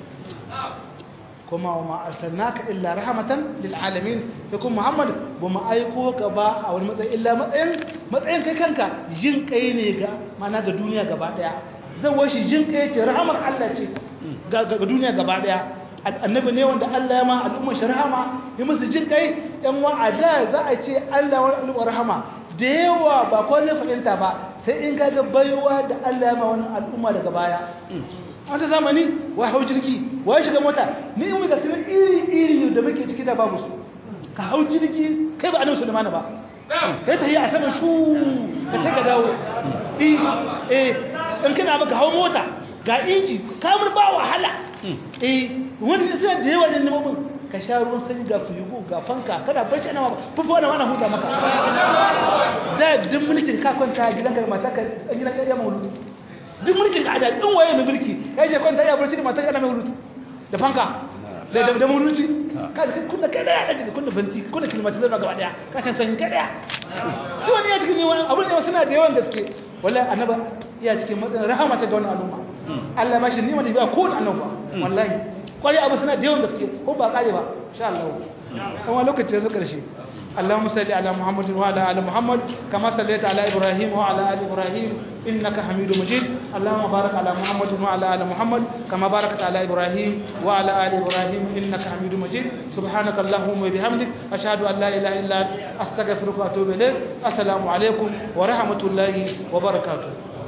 kuma wa ma arsalnaka illa rahmatan lil alamin yakun muhammad buma aiko ka ba a wani matsayi illa matsayin matsayin kai kanka jin kai ne ga mana ga duniya gaba daya zan washi jin kai ce rahamar Allah ce ga duniya gaba daya annabi ne wanda Allah ya ma al'umma sharhama ya musu jin kai yan wa'ada za a ce Allah wa al'umma rahama da yawa ba ko ne fahimta ba sai in kaga baiwa da Allah ya ma wannan al'umma daga baya wata zamani wa hau jirgi wa shiga mota ni in muka sanin iri iri da muke ciki da babu su ka hau jirgi kai ba annabi Sulaiman ba kai ta yi a saman shu ka sai ka dawo eh eh in kana baka hau mota ga inji kamar ba wahala eh wani sai da yawa ne mun ka sha ruwan sanyi ga firigo ga fanka kana barci ana fufu ana wannan huta maka da duk mulkin ka kwanta gidan ka mata ka gidan ka ya mauludu duk mulkin ka da din waye ne mulki kai je kwanta ya barci da mata kana mauludu da fanka da da mauludu ka da kunna kai da ya da kunna fanti kunna kilmata zama gaba daya ka san sanyi kai daya duk wani ya cikin ne wani abun ne suna da yawan gaske wallahi annaba iya cikin matsayin rahama ta ga wannan al'umma Allah ba shi nima da ba ko annaba wallahi kwari abu suna da yawan gaske ko ba kare ba insha Allah kuma lokacin su karshe Allahumma salli ala Muhammadin wa ala ali Muhammad kama sallaita ala Ibrahim wa ala ali Ibrahim innaka Hamidum Majid Allahumma barik ala Muhammadin wa ala ali Muhammad kama barakta ala Ibrahim wa ala ali Ibrahim innaka Hamidum Majid subhanaka Allahumma wa bihamdik ashhadu an la ilaha illa anta astaghfiruka wa atubu ilayk assalamu alaikum wa rahmatullahi wa barakatuh